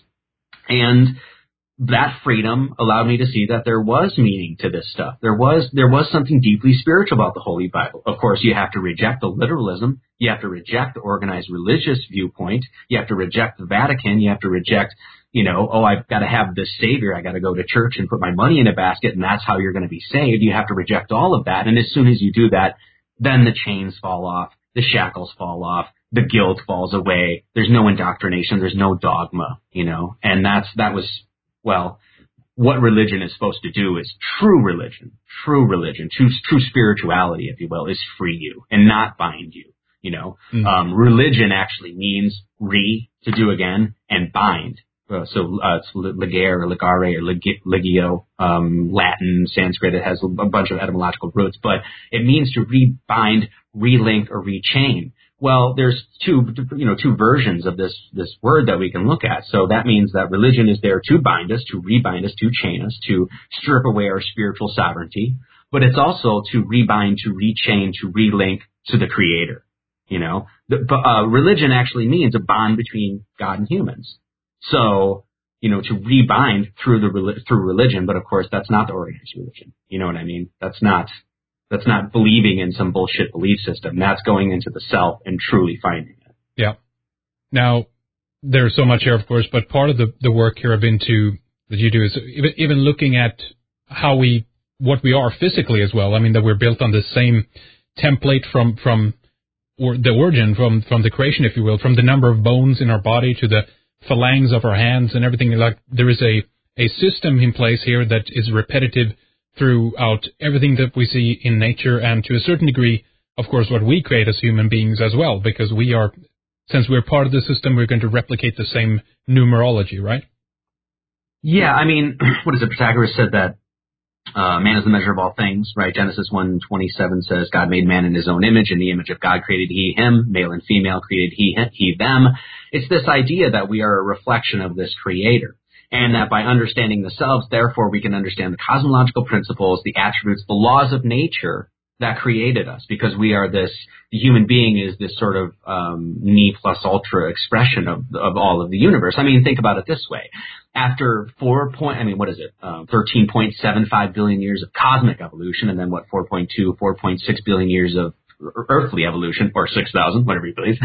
And that freedom allowed me to see that there was meaning to this stuff. There was there was something deeply spiritual about the Holy Bible. Of course, you have to reject the literalism. You have to reject the organized religious viewpoint. You have to reject the Vatican. You have to reject, you know, oh, I've got to have this Savior. I got to go to church and put my money in a basket, and that's how you're going to be saved. You have to reject all of that. And as soon as you do that, then the chains fall off, the shackles fall off, the guilt falls away. There's no indoctrination. There's no dogma, you know. And that's that was. Well, what religion is supposed to do is true religion, true religion, true, true spirituality, if you will, is free you and not bind you. You know, mm-hmm. um, religion actually means re, to do again, and bind. uh, so uh, it's ligare or ligare or lig- ligio, um, Latin, Sanskrit. It has a bunch of etymological roots, but it means to rebind, relink, or rechain. Well, there's two, you know, two versions of this, this word that we can look at. So that means that religion is there to bind us, to rebind us, to chain us, to strip away our spiritual sovereignty. But it's also to rebind, to rechain, to relink to the Creator. You know, the, uh, religion actually means a bond between God and humans. So, you know, to rebind through the through religion, but of course that's not the organized religion. You know what I mean? That's not that's not believing in some bullshit belief system. That's going into the self and truly finding it. Yeah. Now, there's so much here, of course, but part of the, the work here I've been to that you do is even, even looking at how we what we are physically as well. I mean, that we're built on the same template from from or the origin, from from the creation, if you will, from the number of bones in our body to the phalanx of our hands and everything. Like there is a a system in place here that is repetitive throughout everything that we see in nature, and to a certain degree, of course, what we create as human beings as well, because we are, since we're part of the system, we're going to replicate the same numerology, right? Yeah, I mean, what is it? Pythagoras said that uh, man is the measure of all things, right? Genesis one twenty-seven says, God made man in his own image. In the image of God created he him. Male and female created he, he them. It's this idea that we are a reflection of this Creator. And that by understanding the selves, therefore, we can understand the cosmological principles, the attributes, the laws of nature that created us, because we are this, the human being is this sort of um, me plus ultra expression of of all of the universe. I mean, think about it this way. After four point, I mean, what is it, uh, thirteen point seven five billion years of cosmic evolution, and then what, four point two, four point six billion years of earthly evolution, or six thousand, whatever you believe,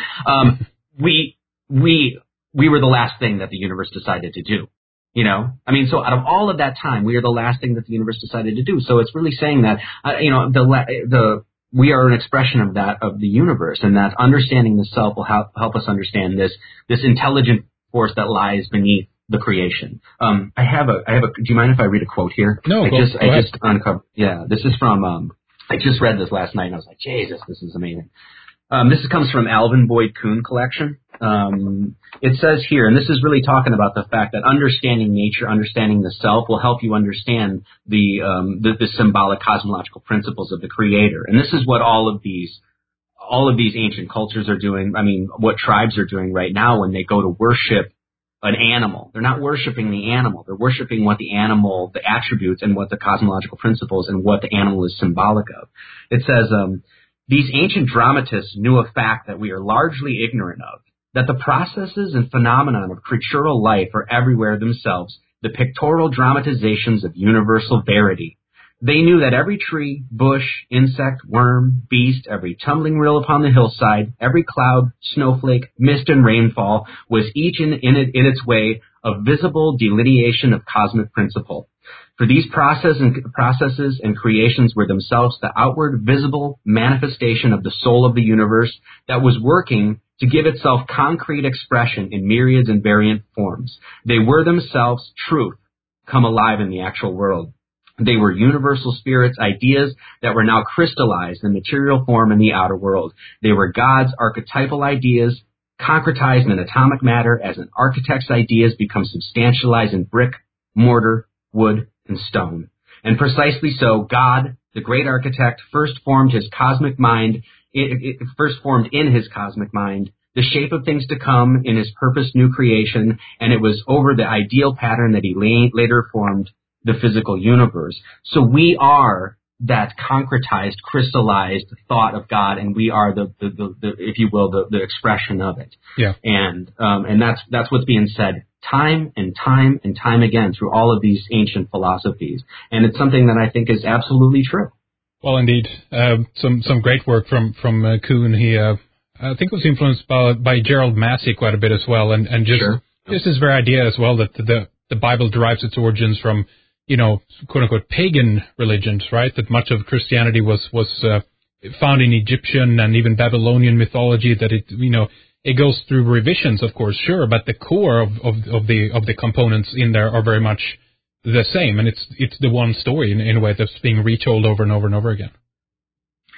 um, we, we, we were the last thing that the universe decided to do. You know, I mean, so out of all of that time, we are the last thing that the universe decided to do. So it's really saying that, uh, you know, the, the, we are an expression of that, of the universe, and that understanding the self will help, help us understand this, this intelligent force that lies beneath the creation. Um, I have a, I have a, do you mind if I read a quote here? No, I go, just, go I ahead. just uncovered, yeah, this is from, um, I just read this last night and I was like, Jesus, this is amazing. Um, this comes from Alvin Boyd Kuhn collection. Um, it says here, and this is really talking about the fact that understanding nature, understanding the self, will help you understand the, um, the, the symbolic cosmological principles of the Creator. And this is what all of these, all of these ancient cultures are doing. I mean, what tribes are doing right now when they go to worship an animal. They're not worshiping the animal. They're worshiping what the animal, the attributes, and what the cosmological principles and what the animal is symbolic of. It says, um, these ancient dramatists knew a fact that we are largely ignorant of, that the processes and phenomenon of creatural life are everywhere themselves, the pictorial dramatizations of universal verity. They knew that every tree, bush, insect, worm, beast, every tumbling rill upon the hillside, every cloud, snowflake, mist, and rainfall was each in, in, it, in its way a visible delineation of cosmic principle. For these process and, processes and creations were themselves the outward visible manifestation of the soul of the universe that was working to give itself concrete expression in myriads and variant forms. They were themselves truth, come alive in the actual world. They were universal spirits, ideas that were now crystallized in material form in the outer world. They were God's archetypal ideas, concretized in atomic matter as an architect's ideas become substantialized in brick, mortar, wood, and stone. And precisely so, God, the great architect, first formed his cosmic mind, it, it first formed in his cosmic mind the shape of things to come in his purposed new creation, and it was over the ideal pattern that he la- later formed the physical universe. So we are that concretized, crystallized thought of God, and we are the, the, the, the if you will, the, the expression of it. Yeah. And um, and that's that's what's being said time and time and time again through all of these ancient philosophies, and it's something that I think is absolutely true. Well, indeed, uh, some some great work from from uh, Kuhn. He, uh, I think, was influenced by, by Gerald Massey quite a bit as well, and and just Sure. just this very idea as well that the the Bible derives its origins from, you know, quote unquote pagan religions, right? That much of Christianity was was uh, found in Egyptian and even Babylonian mythology. That it, you know, it goes through revisions, of course, sure, but the core of, of, of the of the components in there are very much the same, and it's it's the one story in, in a way that's being retold over and over and over again.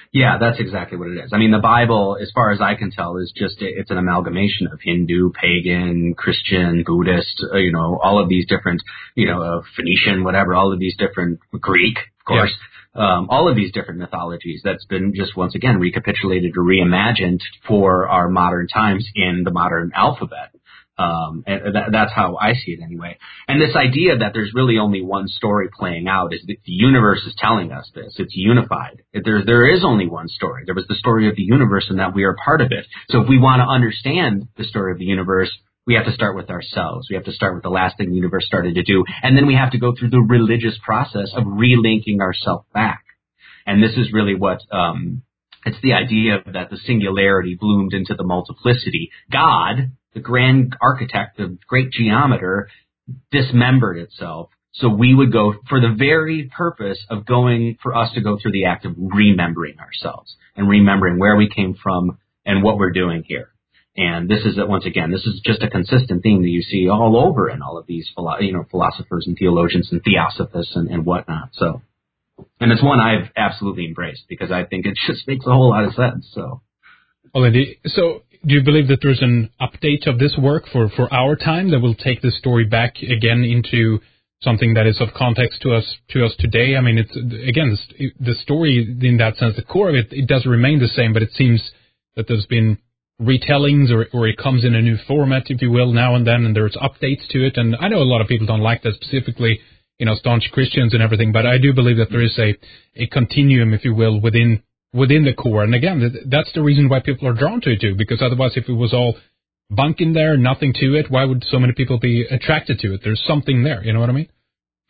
Yeah, that's exactly what it is. I mean, the Bible, as far as I can tell, is just, it's an amalgamation of Hindu, pagan, Christian, Buddhist, uh, you know, all of these different, you know, uh, Phoenician, whatever, all of these different, Greek, of course, yeah. um, all of these different mythologies that's been just once again recapitulated or reimagined for our modern times in the modern alphabet. Um, and that, that's how I see it anyway. And this idea that there's really only one story playing out is that the universe is telling us this. It's unified. There, there is only one story. There was the story of the universe and that we are part of it. So if we want to understand the story of the universe, we have to start with ourselves. We have to start with the last thing the universe started to do. And then we have to go through the religious process of relinking ourselves back. And this is really what, um, it's the idea that the singularity bloomed into the multiplicity. God, the grand architect, the great geometer, dismembered itself. So we would go for the very purpose of going, for us to go through the act of remembering ourselves and remembering where we came from and what we're doing here. And this is, once again, this is just a consistent theme that you see all over in all of these, you know, philosophers and theologians and theosophists and, and whatnot. So, and it's one I've absolutely embraced because I think it just makes a whole lot of sense. So, well, so do you believe that there's an update of this work for, for our time that will take the story back again into something that is of context to us to us today? I mean, it's again the story in that sense, the core of it, it does remain the same, but it seems that there's been retellings or, or it comes in a new format, if you will, now and then, and there's updates to it. And I know a lot of people don't like that, specifically, you know, staunch Christians and everything, but I do believe that there is a, a continuum, if you will, within within the core. And again, that's the reason why people are drawn to it too, because otherwise if it was all bunk in there, nothing to it, why would so many people be attracted to it? There's something there, you know what I mean?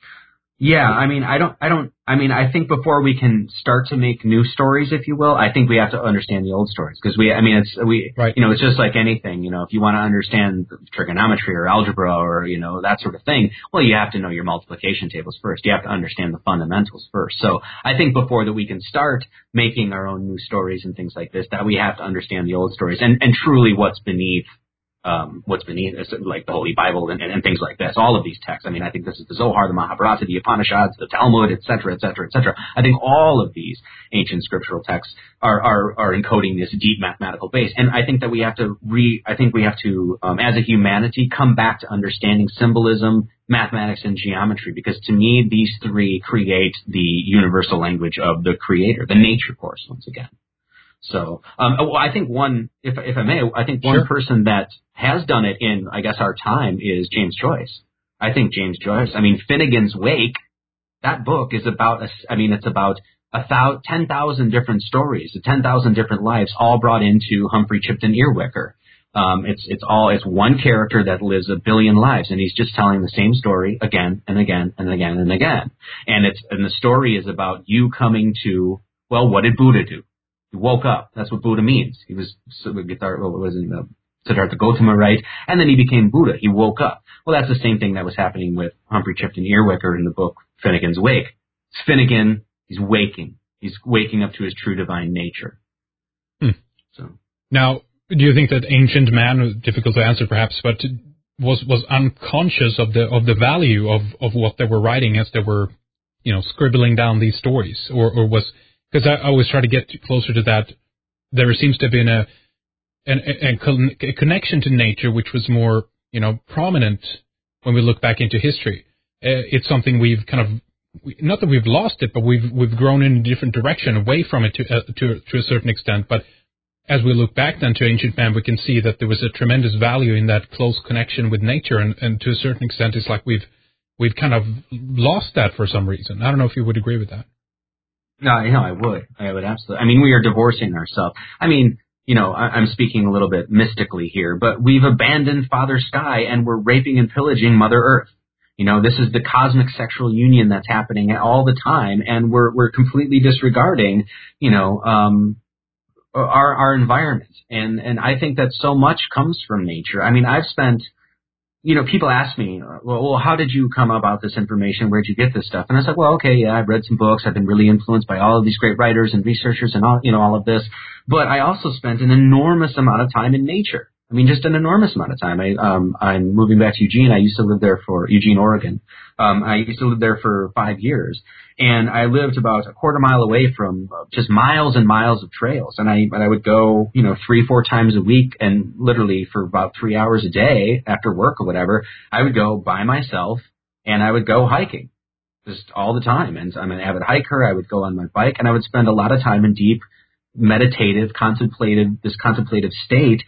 Yeah, I mean, I don't, I don't, I mean, I think before we can start to make new stories, if you will, I think we have to understand the old stories because we, I mean, it's, we, right. you know, it's just like anything, you know, if you want to understand trigonometry or algebra or, you know, that sort of thing, well, you have to know your multiplication tables first. You have to understand the fundamentals first. So I think before that we can start making our own new stories and things like this, that we have to understand the old stories and, and truly what's beneath. Um, what's beneath, like the Holy Bible and, and, and things like this, all of these texts. I mean, I think this is the Zohar, the Mahabharata, the Upanishads, the Talmud, et cetera, et cetera, et cetera. I think all of these ancient scriptural texts are, are, are encoding this deep mathematical base. And I think that we have to re, I think we have to, um, as a humanity, come back to understanding symbolism, mathematics, and geometry, because to me, these three create the universal language of the creator, the nature force, once again. So, um, well, I think one, if if I may, I think one sure. person that has done it in, I guess, our time is James Joyce. I think James Joyce. I mean, Finnegan's Wake. That book is about. A, I mean, it's about a thousand, ten thousand different stories, ten thousand different lives, all brought into Humphrey Chipton Earwicker. Um, it's it's all it's one character that lives a billion lives, and he's just telling the same story again and again and again and again. And it's and the story is about you coming to. Well, what did Buddha do? He woke up. That's what Buddha means. He was, what was it, uh, Siddhartha Gautama, right? And then he became Buddha. He woke up. Well, that's the same thing that was happening with Humphrey Chipton Earwicker in the book Finnegan's Wake. It's Finnegan, he's waking. He's waking up to his true divine nature. Hmm. So now, do you think that ancient man, difficult to answer perhaps, but was was unconscious of the of the value of, of what they were writing as they were, you know, scribbling down these stories, or or was Because I always try to get closer to that. There seems to have been a, an, a, a connection to nature which was more, you know, prominent when we look back into history. Uh, it's something we've kind of, not that we've lost it, but we've we've grown in a different direction away from it to uh, to to a certain extent. But as we look back then to ancient man, we can see that there was a tremendous value in that close connection with nature, and, and to a certain extent, it's like we've we've kind of lost that for some reason. I don't know if you would agree with that. No, you know, I would. I would absolutely. I mean, we are divorcing ourselves. I mean, you know, I, I'm speaking a little bit mystically here, but we've abandoned Father Sky and we're raping and pillaging Mother Earth. You know, this is the cosmic sexual union that's happening all the time, and we're we're completely disregarding, you know, um, our our environment. And and I think that so much comes from nature. I mean, I've spent. You know, people ask me, well, well, how did you come about this information? Where'd you get this stuff? And I said, well, okay, yeah, I've read some books. I've been really influenced by all of these great writers and researchers and all, you know, all of this. But I also spent an enormous amount of time in nature. I mean, just an enormous amount of time. I, um, I'm moving back to Eugene. I used to live there for Eugene, Oregon. Um, I used to live there for five years, and I lived about a quarter mile away from just miles and miles of trails. And I, and I would go, you know, three, four times a week, and literally for about three hours a day after work or whatever, I would go by myself and I would go hiking just all the time. And I'm an avid hiker. I would go on my bike, and I would spend a lot of time in deep meditative, contemplative, this contemplative state.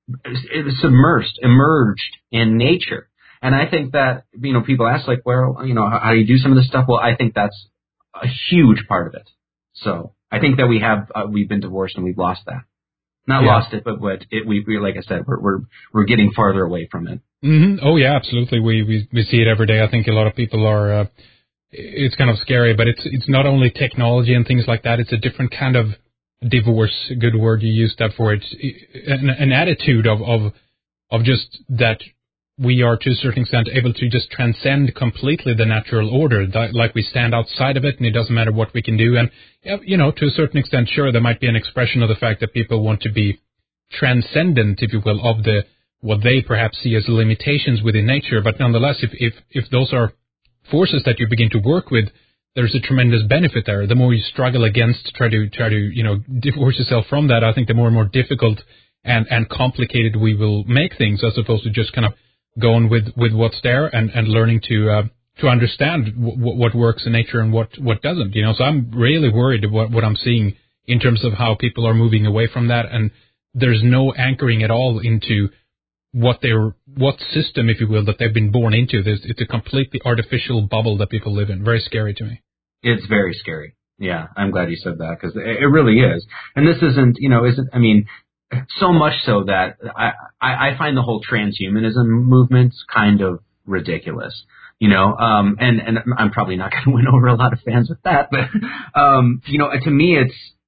It was submersed, emerged in nature. And I think that, you know, people ask, like, well, you know, how, how do you do some of this stuff? Well, I think that's a huge part of it. So I think that we have, uh, we've been divorced and we've lost that. Not yeah. lost it, but, but it, we, we, like I said, we're, we're, we're getting farther away from it. Mm-hmm. Oh yeah, absolutely. We, we, we see it every day. I think a lot of people are, uh, it's kind of scary, but it's, it's not only technology and things like that. It's a different kind of divorce, good word you used that for it, an, an attitude of, of, of just that we are to a certain extent able to just transcend completely the natural order, that, like we stand outside of it and it doesn't matter what we can do. And, you know, to a certain extent, sure, there might be an expression of the fact that people want to be transcendent, if you will, of the, what they perhaps see as limitations within nature. But nonetheless, if, if, if those are forces that you begin to work with, there's a tremendous benefit there. The more you struggle against, try to, try to, you know, divorce yourself from that, I think the more and more difficult and, and complicated we will make things, as opposed to just kind of going with, with what's there and, and learning to, uh, to understand w- what works in nature and what, what doesn't, you know. So I'm really worried about what I'm seeing in terms of how people are moving away from that. And there's no anchoring at all into what they're, what system, if you will, that they've been born into. There's, it's a completely artificial bubble that people live in. Very scary to me. It's very scary. Yeah, I'm glad you said that, because it really is. And this isn't, you know, isn't, I mean, so much so that I, I, I find the whole transhumanism movement kind of ridiculous, you know, um, and, and I'm probably not going to win over a lot of fans with that, but, um, you know, to me,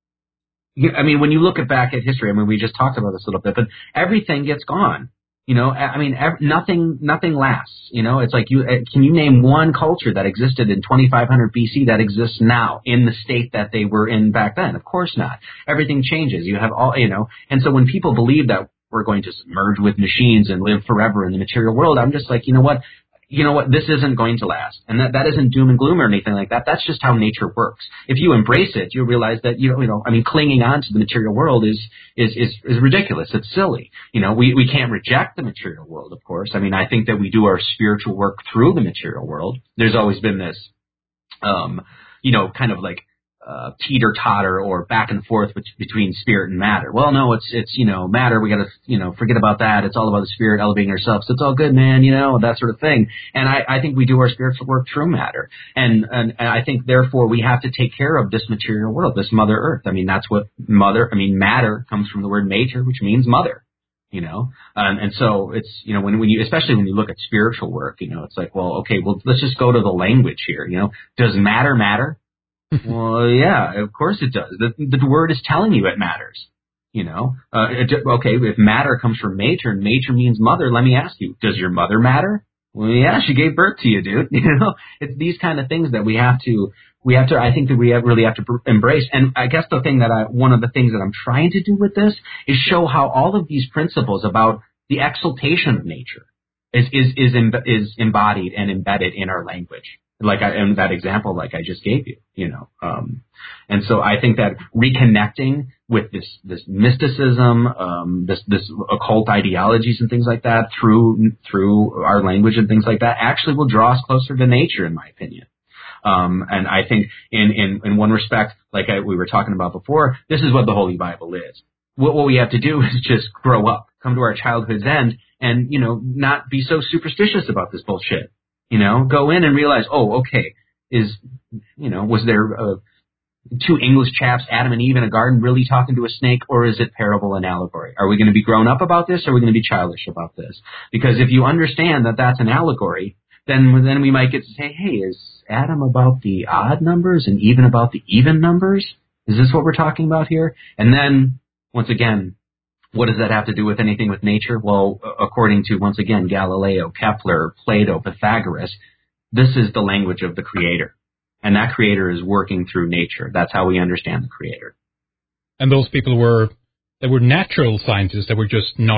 it's, I mean, when you look at back at history, I mean, we just talked about this a little bit, but everything gets gone. You know, I mean, ev- nothing, nothing lasts. You know, it's like you, uh, can you name one culture that existed in twenty-five hundred B C that exists now in the state that they were in back then? Of course not. Everything changes. You have all, you know, and so when people believe that we're going to merge with machines and live forever in the material world, I'm just like, you know what? You know what? This isn't going to last. And that, that isn't doom and gloom or anything like that. That's just how nature works. If you embrace it, you realize that, you know, you know, I mean, clinging on to the material world is, is, is, is ridiculous. It's silly. You know, we, we can't reject the material world, of course. I mean, I think that we do our spiritual work through the material world. There's always been this, um, you know, kind of like, uh, teeter-totter or back and forth between spirit and matter. Well, no, it's, it's, you know, matter. We gotta, you know, forget about that. It's all about the spirit elevating ourselves. So it's all good, man, you know, that sort of thing. And I, I think we do our spiritual work through matter. And, and, and I think therefore we have to take care of this material world, this Mother Earth. I mean, that's what mother, I mean, matter comes from the word mater, which means mother. You know, um, and so it's, you know, when, when you, especially when you look at spiritual work, you know, it's like, well, okay, well, let's just go to the language here. You know, does matter matter? Well, yeah, of course it does. The, the word is telling you it matters. You know, uh, it, okay, if matter comes from mater and mater means mother, let me ask you, does your mother matter? Well, yeah, she gave birth to you, dude. You know, it's these kind of things that we have to, we have to, I think that we have really have to embrace. And I guess the thing that I, one of the things that I'm trying to do with this is show how all of these principles about the exaltation of nature is, is, is, is embodied and embedded in our language. Like I, in that example, like I just gave you, you know, um, and so I think that reconnecting with this, this mysticism, um, this, this occult ideologies and things like that through, through our language and things like that actually will draw us closer to nature, in my opinion. Um, and I think in, in, in one respect, like I, we were talking about before, this is what the Holy Bible is. What, what we have to do is just grow up, come to our childhood's end, and, you know, not be so superstitious about this bullshit. You know, go in and realize, oh, okay, is, you know, was there uh, two English chaps, Adam and Eve, in a garden really talking to a snake, or is it parable and allegory? Are we going to be grown up about this, or are we going to be childish about this? Because if you understand that that's an allegory, then then we might get to say, hey, is Adam about the odd numbers and even about the even numbers? Is this what we're talking about here? And then, once again, what does that have to do with anything with nature? Well, according to, once again, Galileo, Kepler, Plato, Pythagoras, this is the language of the Creator. And that Creator is working through nature. That's how we understand the Creator. And those people were, they were natural scientists. They were just not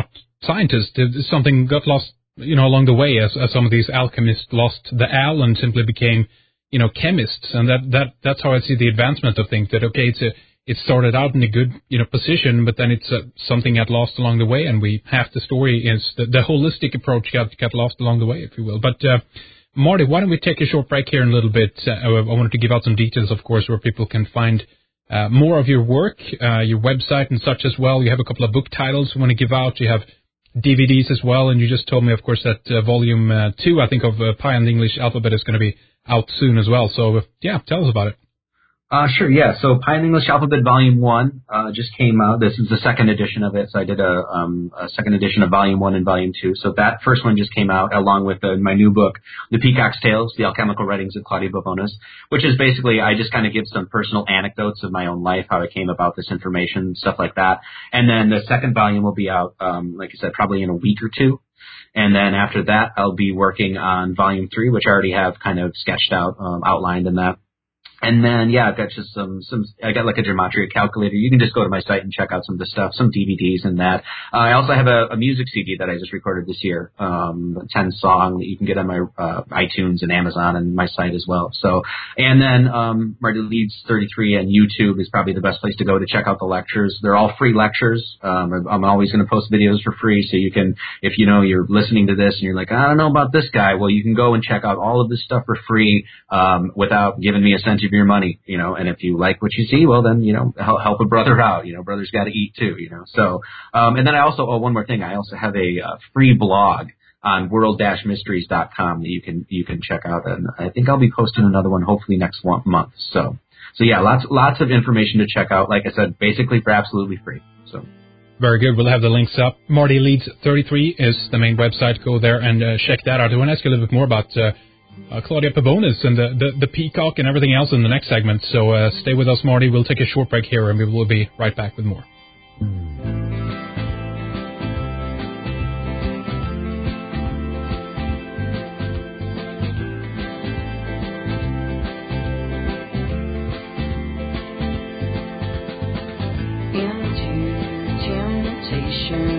scientist. Something got lost, you know, along the way, as, as some of these alchemists lost the al and simply became, you know, chemists. And that, that that's how I see the advancement of things. That okay, it's a it started out in a good, you know, position, but then it's uh, something got lost along the way, and we half the story is the, the holistic approach got got lost along the way, if you will. But uh, Marty, why don't we take a short break here in a little bit? Uh, I wanted to give out some details, of course, where people can find uh, more of your work, uh, your website and such as well. You have a couple of book titles you want to give out. You have D V Ds as well, and you just told me, of course, that uh, volume uh, two, I think, of uh, Pi and the English Alphabet is going to be out soon as well. So, uh, yeah, tell us about it. Uh, sure, yeah. So Pi and English Alphabet Volume one uh, just came out. This is the second edition of it. So I did a, um, a second edition of Volume one and Volume two. So that first one just came out along with uh, my new book, The Peacock's Tales, The Alchemical Writings of Claudia Pavonis, which is basically I just kind of give some personal anecdotes of my own life, how I came about this information, stuff like that. And then the second volume will be out, um, like I said, probably in a week or two. And then after that, I'll be working on Volume three, which I already have kind of sketched out, um, outlined in that. And then, yeah, I've got just some, some, I got like a gematria calculator. You can just go to my site and check out some of the stuff, some D V Ds and that. Uh, I also have a, a music C D that I just recorded this year, um, a ten song that you can get on my, uh, iTunes and Amazon and my site as well. So, and then, um, Marty Leeds thirty-three and YouTube is probably the best place to go to check out the lectures. They're all free lectures. Um, I'm always going to post videos for free. So you can, if you know, you're listening to this and you're like, I don't know about this guy. Well, you can go and check out all of this stuff for free, um, without giving me a cent of your money, you know, and if you like what you see, well then, you know, help, help a brother out, you know, brothers got to eat too, you know, so, um, and then I also, oh, one more thing, I also have a uh, free blog on world dash mysteries dot com that you can, you can check out, and I think I'll be posting another one hopefully next one, month, so, so yeah, lots, lots of information to check out, like I said, basically for absolutely free, so. Very good. We'll have the links up. Marty Leeds thirty-three is the main website. Go there and uh, check that out. I want to ask you a little bit more about uh, Uh, Claudia Pavonis and the, the, the peacock and everything else in the next segment. So uh, stay with us, Marty. We'll take a short break here, and we will be right back with more. Into temptation.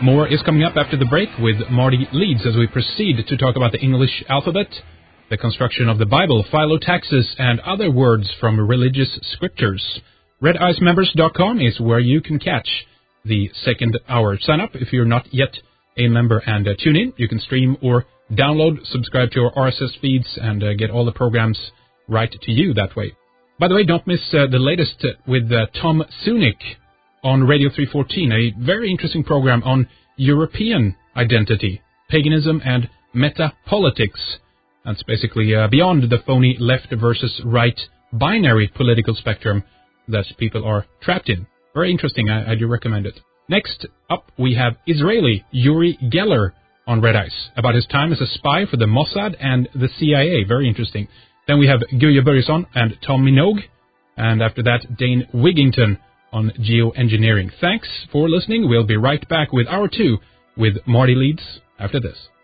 More is coming up after the break with Marty Leeds as we proceed to talk about the English alphabet, the construction of the Bible, philo-taxes, and other words from religious scriptures. red ice members dot com is where you can catch the second hour. Sign up if you're not yet a member and uh, tune in. You can stream or download, subscribe to our R S S feeds, and uh, get all the programs right to you that way. By the way, don't miss uh, the latest uh, with uh, Tom Sunic on Radio three fourteen, a very interesting program on European identity, paganism, and meta-politics. That's basically uh, beyond the phony left versus right binary political spectrum that people are trapped in. Very interesting. I, I do recommend it. Next up, we have Israeli Uri Geller on Red Ice about his time as a spy for the Mossad and the C I A. Very interesting. Then we have Guya Börjesson and Tom Minogue. And after that, Dane Wigington on geoengineering. Thanks for listening. We'll be right back with Hour two with Marty Leeds after this.